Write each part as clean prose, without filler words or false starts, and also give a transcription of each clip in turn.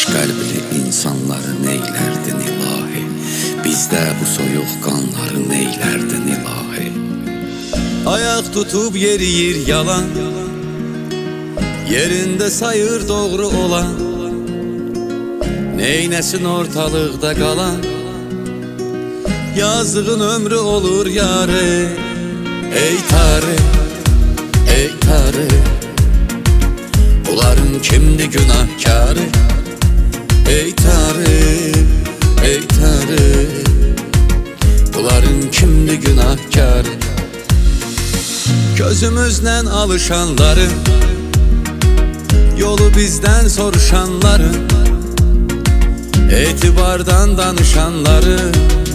qəlbli insanları neylərdin ilahi? Bizdə bu soyuq qanları neylərdin ilahi? Ayaq tutub yeriyir yalan, yerində sayır doğru olan. Neynəsin ortalıqda qalan, yazığın ömrü olur yarı. Ey Tanrı, ey Tanrı, bunların kimdi günahkarı? Ey Tanrı, ey Tanrı, bunların kimdi günahkarı? Gözümüzlə alışanların, yolu bizdən soruşanların, etibardan danışanların,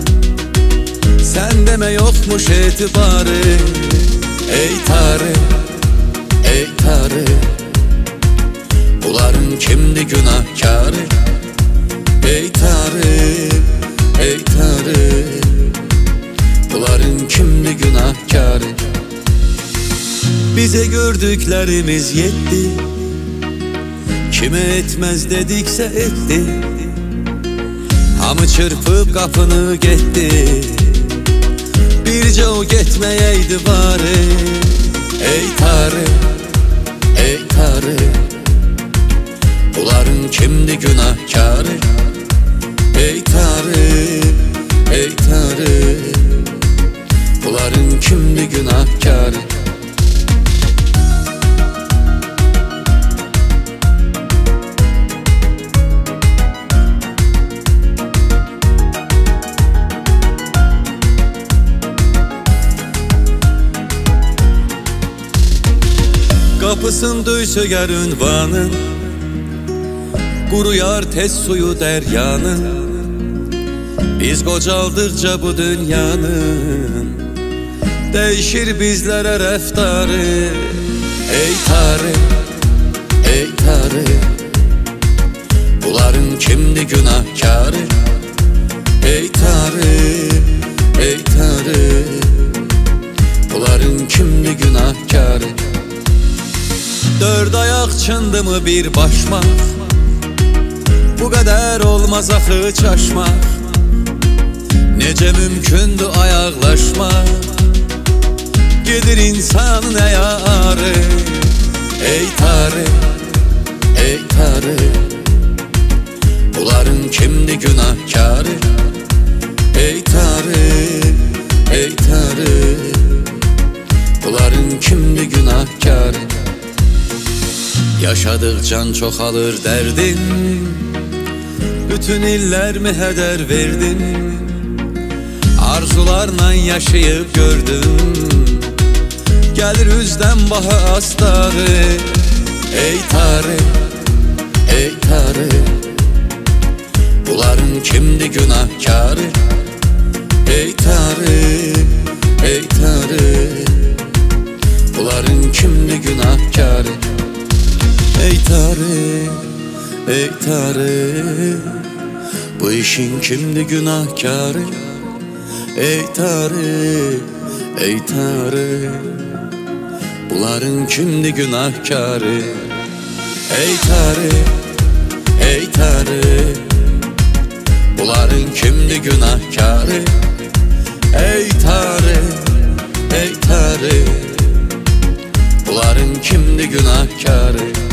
sən demə yoxmuş etibarı. Ey Tanrı, ey Tanrı, bunların kimdi günahkarı? Ey Tanrı, ey Tanrı, bunların kimdi günahkarı? Bize gördüklerimiz yetti, kime etmez dedikse etti. Hamı çırpıp kapını gitti, birce o gitmeyeydi bari. Ey Tanrı, ey Tanrı, bunların kimdi günahkarı? Ey Tanrı, ey Tanrı, bunların kimdi günahkarı? Kapısın döysöger ünvanın, kuruyar tez suyu deryanın. Biz qocaldıkça bu dünyanın, değişir bizlere rəftarı. Ey Tanrı, ey Tanrı, bunların kimdi günahkarı? Ey Tanrı, ey Tanrı, bunların kimdi günahkarı? Dörd ayaq çındı mı bir başmaq, bu qədər olmaz axı çaşmaq. Necə mümkündür ayaqlaşmaq, gedir insanın əyarı. Ey Tanrı, ey Tanrı, bunların kimdi günahkarı? Ey Tanrı, ey Tanrı, bunların kimdi günahkarı? Yaşadıkcan çoxalır dərdin, bütün illərmi hədər verdin. Arzularla yaşayıp gördüm, gəlir üzdən baha astarı. Ey Tanrı, ey Tanrı, bunların kimdi günahkarı? Ey Tanrı, ey Tanrı, bunların kimdi günahkarı? Ey Tanrı, ey Tanrı, bu işin kimdi günahkarı? Ey Tanrı, ey Tanrı, bunların kimdi günahkarı? Ey Tanrı, ey Tanrı, bunların kimdi günahkarı? Ey Tanrı, ey Tanrı, bunların kimdi günahkarı?